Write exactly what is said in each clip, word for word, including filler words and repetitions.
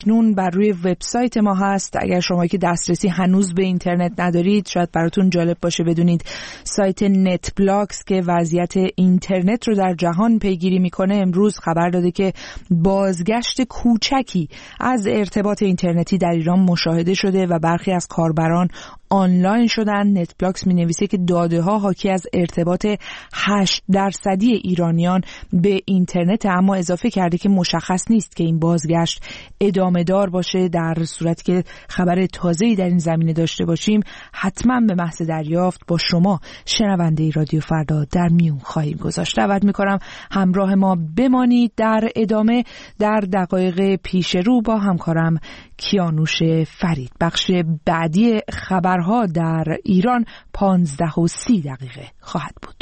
اکنون بر روی وبسایت ما هست. اگر شما که دسترسی هنوز به اینترنت ندارید، شاید براتون جالب باشه بدونید سایت نت بلاکس که وضعیت اینترنت رو در جهان پیگیری میکنه امروز خبر داده که بازگشت کوچکی از ارتباط اینترنتی در ایران مشاهده شده و برخی از کاربران آنلاین شدن. نت بلاکس می نویسه که داده ها حاکی از ارتباط هشت درصدی ایرانیان به اینترنت، اما اضافه کرده که مشخص نیست که این بازگشت ادامه دار باشه. در صورتی که خبر تازه‌ای در این زمینه داشته باشیم حتما به محض دریافت با شما شنونده رادیو فردا در میون خواهیم گذاشت. دعوت می‌کنم همراه ما بمانید. در ادامه در دقایق پیش رو با همکارم کیانوش فرید بخش بعدی خبرها در ایران پانزده و سی دقیقه خواهد بود.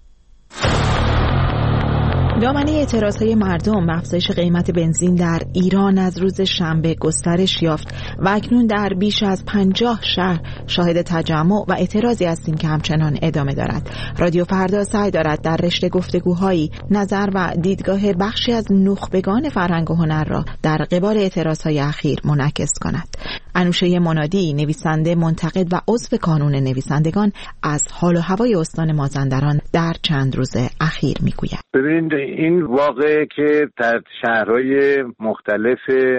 دامنه اعتراضهای مردم به افزایش قیمت بنزین در ایران از روز شنبه گسترش یافت و اکنون در بیش از پنجاه شهر شاهد تجمع و اعتراضی هستیم که همچنان ادامه دارد. رادیو فردا سعی دارد در رشته گفتگوهایی نظر و دیدگاه بخشی از نخبگان فرهنگ و هنر را در قبال اعتراضهای اخیر منعکس کند. انوشه منادی، نویسنده، منتقد و عضو کانون نویسندگان، از حال و هوای استان مازندران در چند روز اخیر میگوید. ببینید این واقعه که در شهرهای مختلف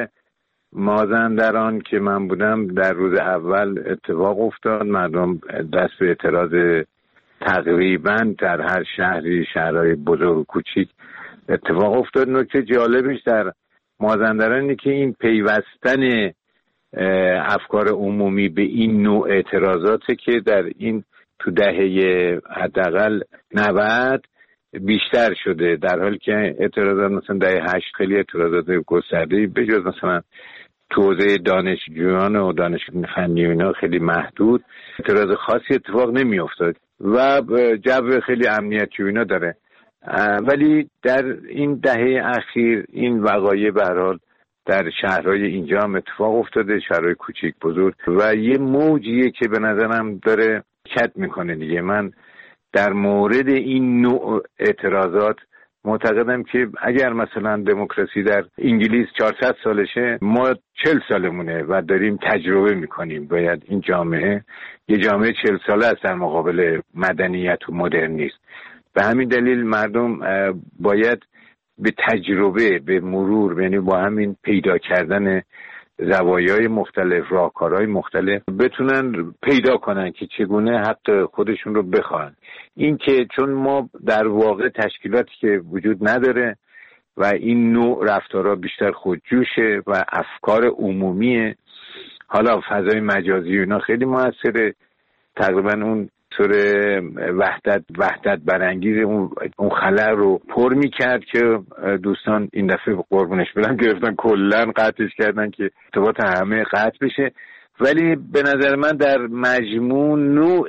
مازندران که من بودم در روز اول اتفاق افتاد. مردم دست به اعتراض تقریبا در هر شهری، شهرهای بزرگ و کوچیک اتفاق افتاد. نکته جالبش در مازندران اینه که این پیوستن افکار عمومی به این نوع اعتراضاته که در این تو دهه حداقل نود بیشتر شده، در حالی که اعتراضات مثلا دهه هشت خیلی اعتراضات گسترده‌ای به جز مثلا تو حوزه دانشجویان و دانش فنی و اینا خیلی محدود اعتراض خاصی اتفاق نمی افتاد و جو خیلی امنیتی و اینا داره. ولی در این دهه اخیر این وقایع به هر حال در شهرهای اینجا هم اتفاق افتاده، شهرهای کوچیک بزرگ، و یه موجیه که به نظرم داره کت میکنه دیگه. من در مورد این نوع اعتراضات معتقدم که اگر مثلا دموکراسی در انگلیس چهارصد سالشه، ما چهل سالمونه و داریم تجربه میکنیم. باید این جامعه یه جامعه چهل ساله است در مقابل مدنیت و مدرنیسم. به همین دلیل مردم باید به تجربه، به مرور، یعنی با همین پیدا کردن زوایای مختلف، راهکارهای مختلف بتونن پیدا کنن که چگونه حق خودشون رو بخواهن. این که چون ما در واقع تشکیلاتی که وجود نداره و این نوع رفتارها بیشتر خودجوشه و افکار عمومیه، حالا فضای مجازی و اینا خیلی موثره. تقریبا اون طور وحدت وحدت برانگیز اون اون خلا رو پر می‌کرد که دوستان این دفعه قربونش برن گرفتن کلاً قطعش کردن که ارتباط همه قطع بشه. ولی به نظر من در مجموع نوع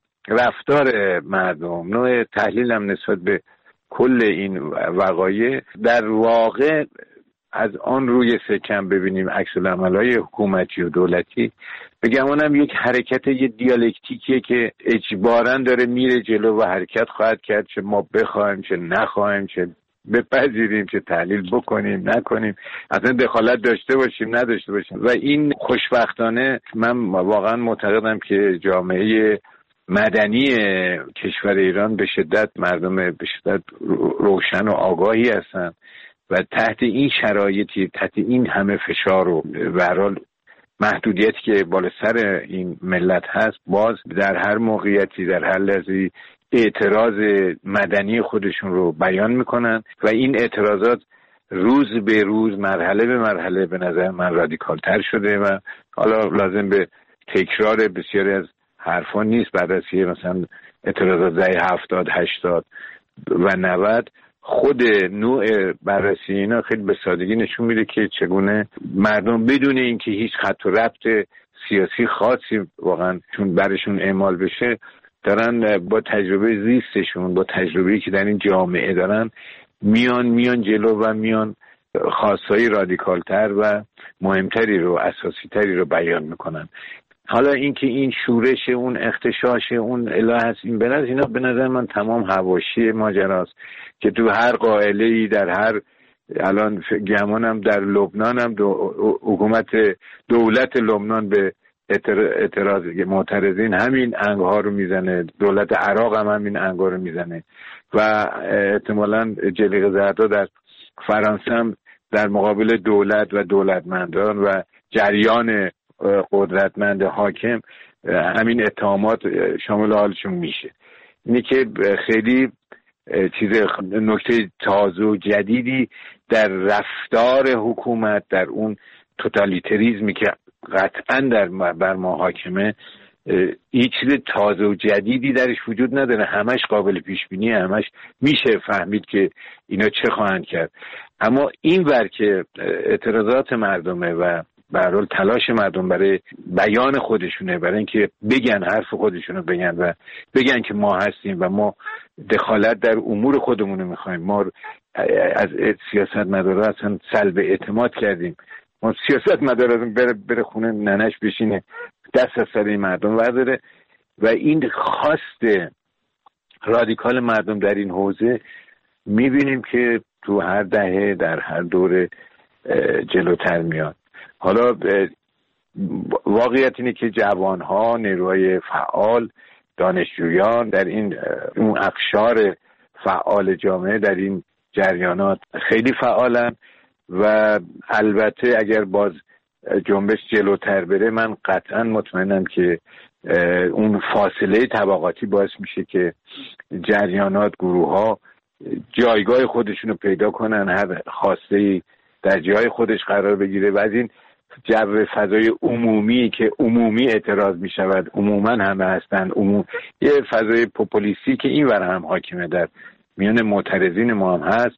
رفتار مردم، نوع تحلیلم نسبت به کل این وقایع در واقع از آن روی سکم ببینیم عکس‌العمل‌های حکومتی و دولتی، بگمانم یک حرکت، یه دیالکتیکیه که اجباراً داره میره جلو و حرکت خواهد کرد، چه ما بخوایم چه نخوایم، چه بپذیریم چه تحلیل بکنیم نکنیم، اصلا دخالت داشته باشیم نداشته باشیم. و این خوشبختانه من واقعاً معتقدم که جامعه مدنی کشور ایران به شدت مردم به شدت روشن و آگاهی هستن و تحت این شرایطی، تحت این همه فشار و به هر حال محدودیتی که بالا سر این ملت هست، باز در هر موقعیتی، در هر لحظه‌ای اعتراض مدنی خودشون رو بیان میکنن و این اعتراضات روز به روز، مرحله به مرحله به نظر من رادیکالتر شده و حالا لازم به تکرار بسیاری از حرفا نیست. بعد از یه مثلا اعتراضات دهه هفتاد، هشتاد و نود خود نوع بررسی اینا خیلی به سادگی نشون میده که چگونه مردم بدون اینکه هیچ خط و ربط سیاسی خاصی واقعا چون برشون اعمال بشه، دارن با تجربه زیستشون، با تجربه‌ای که در این جامعه دارن، میان میان جلو و میان خواستهای رادیکالتر و مهمتری رو، اساسیتری رو بیان میکنن. حالا اینکه این شورش، اون اختشاش، اون اله هست، این بنظر اینا به نظر من تمام حواشی ماجراست که تو هر قائله‌ای در هر الان گمانم در لبنان هم دو حکومت دولت لبنان به اعتراض معترضین همین انگها رو میزنه، دولت عراق هم همین انگها رو میزنه و احتمالاً جلیقه زردا در فرانسه هم در مقابل دولت و دولتمندان و جریان قدرتمند حاکم همین اتهامات شامل حالشون میشه. اینه که خیلی چیز نکته تازه و جدیدی در رفتار حکومت، در اون توتالیتریزمی که قطعا در بر ما حاکمه، هیچ چیز تازه و جدیدی درش وجود نداره. همش قابل پیش بینی، همش میشه فهمید که اینا چه خواهند کرد. اما این ور که اعتراضات مردمه و به هر حال تلاش مردم برای بیان خودشونه، برای اینکه بگن حرف خودشونو بگن و بگن که ما هستیم و ما دخالت در امور خودمونو میخوایم، ما از سیاستمدارا اصلا سلب اعتماد کردیم، ما سیاستمدارا بره بره خونه ننش بشینه دست از سر مردم ورداره و این خواست رادیکال مردم در این حوزه میبینیم که تو هر دهه در هر دوره جلوتر میاد. حالا واقعیت اینه که جوانها، نیروهای فعال، دانشجویان در این اون اقشار فعال جامعه در این جریانات خیلی فعالن و البته اگر باز جنبش جلوتر بره من قطعا مطمئنم که اون فاصله طبقاتی باعث میشه که جریانات، گروه ها جایگاه خودشونو پیدا کنن، هر خواسته‌ای در جای خودش قرار بگیره و از این جو فضای عمومی که عمومی اعتراض می شود، عموما همه هستن، عموم یه فضای پوپولیستی که این ور هم حاکمه در میان معترضین ما هم هست،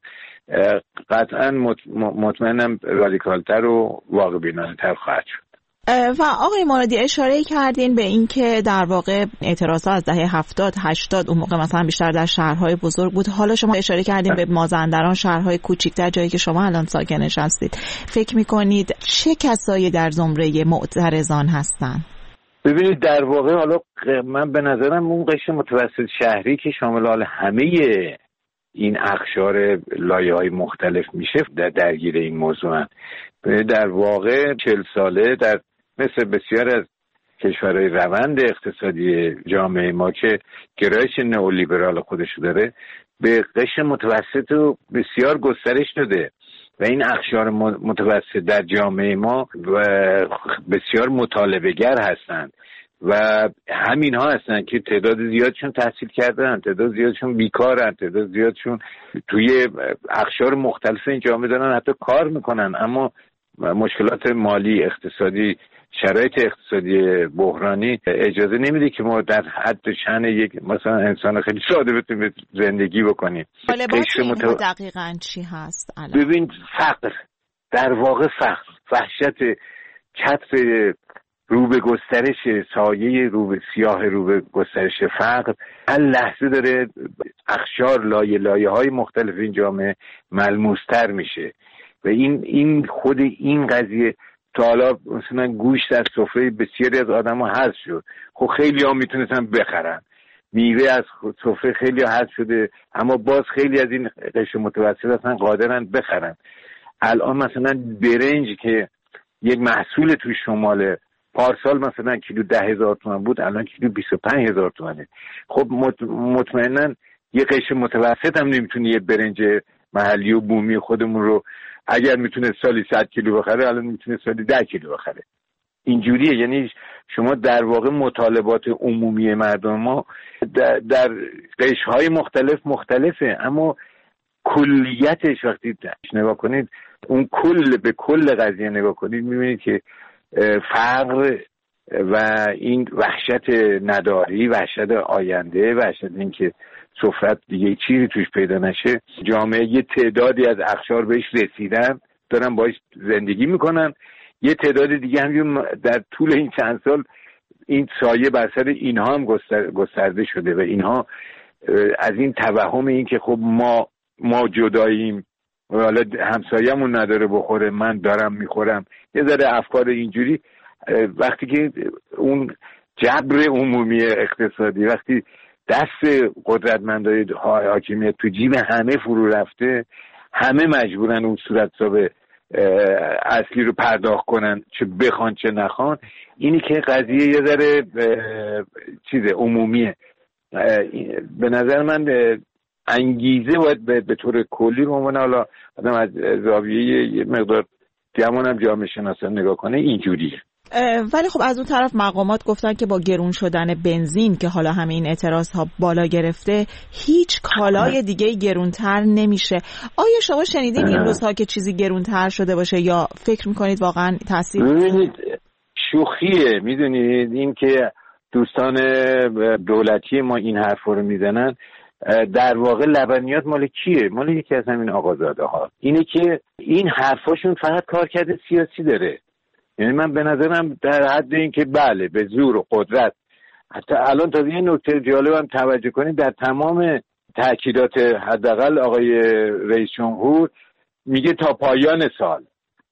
قطعا مطمئنم رادیکالتر و واقع بینانه‌تر خواهد شد. و آقای مرادی اشاره کردین به این که در واقع اعتراضات از دهه هفتاد هشتاد اون موقع مثلا بیشتر در شهرهای بزرگ بود. حالا شما اشاره کردین به مازندران، شهرهای کوچیک‌تر، جایی که شما الان ساکنش هستید. فکر می‌کنید چه کسایی در زمره معترضان هستن؟ ببینید در واقع حالا من به نظرم اون قشر متوسط شهری که شامل حال همه این اقشار لایه‌های مختلف میشه در درگیر این موضوع، در واقع چهل ساله در مثل بسیار از کشورهای روند اقتصادی جامعه ما که گرایش نئولیبرال خودشو داره به قشر متوسط و بسیار گسترش داده و این اقشار متوسط در جامعه ما بسیار مطالبه‌گر هستند و همین ها هستن که تعداد زیادشون تحصیل کردن، تعداد زیادشون بیکارن، تعداد زیادشون توی اقشار مختلف این جامعه دارن حتی کار میکنن اما مشکلات مالی، اقتصادی، شرایط اقتصادی بحرانی اجازه نمیده که ما در حد شأن یک مثلا انسان خیلی ساده بتونیم زندگی بکنیم. طالبات اینها متو... دقیقاً چی هست الان؟ ببین فقر، در واقع فقر، وحشت چتر رو به گسترش، سایه رو به سیاه رو به گسترش فقر هر لحظه داره اقشار لایه لایه های مختلف این جامعه ملموستر میشه و این این خود این قضیه تا حالا مثلا گوشت از سفره بسیاری از آدم ها حذف شد، خب خیلی ها میتونستن بخرن، میوه از سفره خیلی ها حذف شده اما باز خیلی از این قشر متوسط اصلا قادرن بخرن. الان مثلا برنج که یک محصول توی شمال پارسال مثلا کیلو ده هزار تومن بود الان کیلو بیست و پنج هزار تومنه. خب مطمئنا یه قشر متوسط هم نمیتونه یه برنج محلی و بومی خودمون رو اگر میتونه سالی صد کیلو بخره الان میتونه سالی ده کیلو بخره. اینجوریه، یعنی شما در واقع مطالبات عمومی مردم ما در, در قشرهای مختلف مختلفه اما کلیتش وقتی نگاه کنید اون کل به کل قضیه نگاه کنید میبینید که فقر و این وحشت نداری، وحشت آینده، وحشت این که سفرت دیگه چیزی توش پیدا نشه، جامعه یه تعدادی از اقشار بهش رسیدن دارن باش زندگی میکنن، یه تعداد دیگه هم در طول این چند سال این سایه بر سر اینها هم گستر، گسترده شده و اینها از این توهم این که خب ما ما جداییم و حالا همسایه‌مون نداره بخوره من دارم میخورم، یه ذره افکار اینجوری وقتی که اون جبر عمومی اقتصادی وقتی دست قدرتمندای حاکمیت تو جیب همه فرو رفته، همه مجبورن اون صورت حساب اصلی رو پرداخت کنن، چه بخوان چه نخوان. اینی که قضیه یه ذره چیز عمومیه. به نظر من انگیزه باید به طور کلی رو عنوان حالا آدم از زاویه یه مقدار گمانم جامعه شناسان نگاه کنه اینجوریه. ولی خب از اون طرف مقامات گفتن که با گرون شدن بنزین که حالا همه این اعتراض ها بالا گرفته هیچ کالای دیگه گرونتر نمیشه. آیا شما شنیدین این روزها که چیزی گرونتر شده باشه یا فکر میکنید واقعا تاثیر؟ ببینید شوخیه، میدونید این که دوستان دولتی ما این حرفا رو میزنن در واقع لبنیات مال کیه؟ مال یکی از همین آقازاده ها. اینه که این حرفاشون فقط کارکرد سیاسی داره. یعنی من به نظرم در حد این که بله به زور و قدرت، حتی الان تا یه نکته جالبم توجه کنید، در تمام تاکیدات حداقل آقای رئیس جمهور میگه تا پایان سال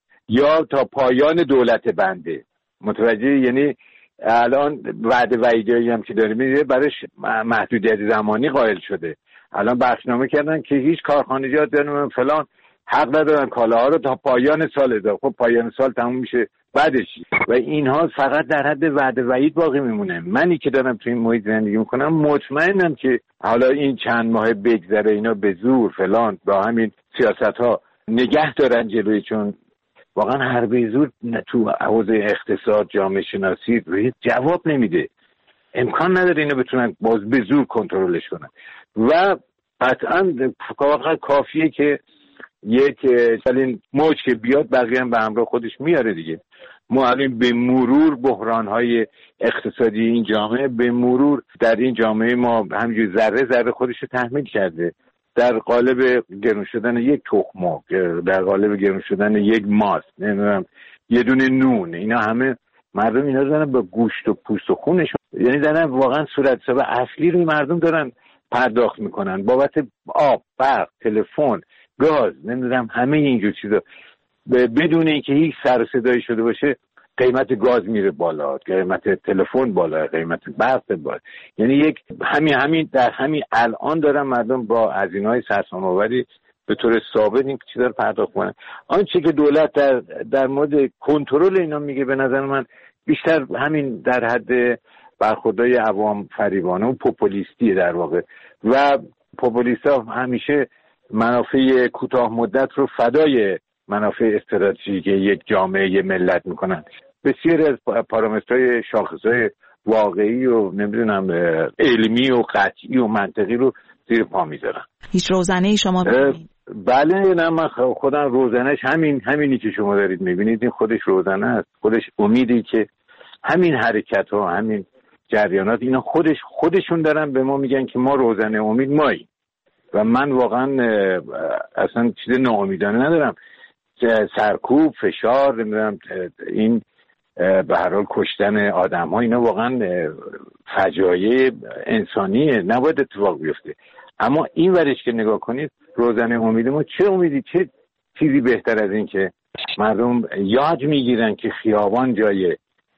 یا تا پایان دولت بنده. متوجه؟ یعنی الان وعده وعیدایی هم که داره میده براش محدودیت زمانی قائل شده. الان بخشنامه کردن که هیچ کارخانجات دارن فلان حق ندارن کالاها رو تا پایان سال اضافه. خب پایان سال تموم میشه بعدش و اینها فقط در حد وعده وعید باقی میمونه. منی که دارم تو این محیط زندگی میکنم مطمئنم که حالا این چند ماه بگذره اینا به زور فلان با همین سیاست ها نگه دارن جلوی، چون واقعا هر به زور تو حوزه اقتصاد جامعه شناسی جواب نمیده. امکان نداره اینا بتونن باز به زور کنترلش کنن و قطعا فقط کافیه که یک سالین موج که بیاد بقیه هم به همراه خودش میاره دیگه. ما الان به مرور بحران‌های اقتصادی این جامعه به مرور در این جامعه ما همینجوری ذره ذره خودش رو تحمیل کرده، در قالب گرون شدن یک تخم، در قالب گرون شدن یک ماست، نمیدونم یه دونه نون، اینا همه مردم اینا دارن با گوشت و پوست و خونشون، یعنی دارن واقعا صورت حساب اصلی روی مردم دارن پرداخت میکنن بابت آب، برق، تلفن، گاز، نمیدونم همه اینجور چیزا. بدون اینکه هیچ سر و صدایی شده باشه قیمت گاز میره بالا، قیمت تلفن بالا، قیمت برق بالا. یعنی یک همین همین در همین الان دارن مردم با هزینه‌های سرسام‌آوری به طور ثابت این چیزا رو پرداخت کنن. آنچه که دولت در در مورد کنترل اینا میگه به نظر من بیشتر همین در حد برخوردهای عوام فریبانه و پوپولیستی در واقع، و پوپولیست‌ها همیشه منافع کوتاه مدت رو فدای منافع استراتژیک یک جامعه یک ملت میکنن. بسیاری از پارامترهای شاخصهای واقعی و نمیدونم علمی و قطعی و منطقی رو زیر پا میذارن. هیچ روزنه‌ای شما میبینید؟ بله، نه من خودم روزنهش همین همینی که شما دارید میبینید، این خودش روزنه است، خودش امیدی که همین حرکت ها، همین جریانات اینا خودش خودشون دارن به ما میگن که ما روزنه امید مایی. و من واقعا اصلا چیز ناامیدانه ندارم. سرکوب، فشار، نمیدونم این به هر حال کشتن آدم ها اینا واقعا فجایع انسانیه، نباید اتفاق بیفته. اما این ورش که نگاه کنید روزنه امید ما چه امیدی، چه چیزی بهتر از این که مردم یاد میگیرن که خیابان جای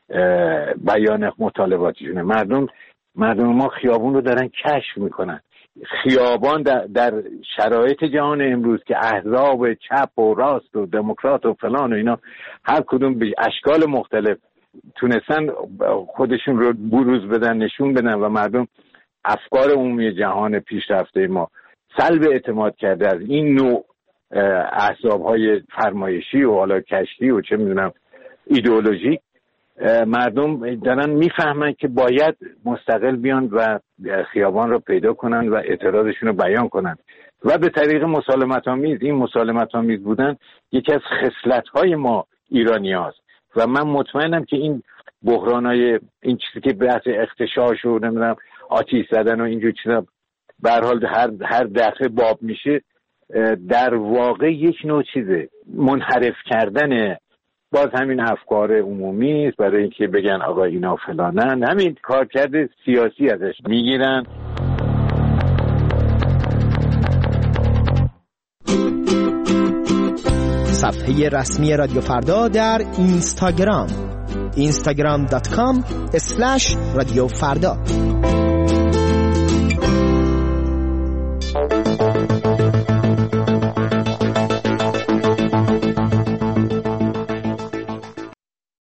بیان مطالباتشونه. مردم مردم ما خیابون رو دارن کشف میکنن. خیابان در, در شرایط جهان امروز که احزاب چپ و راست و دموکرات و فلان و اینا هر کدوم به اشکال مختلف تونستن خودشون رو بروز بدن، نشون بدن و مردم افکار عمومی جهان پیشرفته ما سلب اعتماد کرده از این نوع احزاب‌های فرمایشی و حالا کشتی و چه میدونم ایدئولوژیک. مردم دارن میفهمن که باید مستقل بیان و خیابان رو پیدا کنن و اعتراضشون رو بیان کنن و به طریق مسالمت آمیز. این مسالمت آمیز بودن یکی از خصلت‌های ما ایرانی هاست و من مطمئنم که این بحران‌های این چیزی که بحث اغتشاش و نمیدونم آتش زدن و اینجور چیزا به هر حال هر هر دفعه باب میشه، در واقع یک نوع چیزه منحرف کردن باز همین افکار عمومی است برای اینکه بگن آقا اینا فلانن، همین کارکرد سیاسی ازش میگیرن. صفحه رسمی رادیو فردا در اینستاگرام اینستاگرام دات کام اسلش رادیو فردا.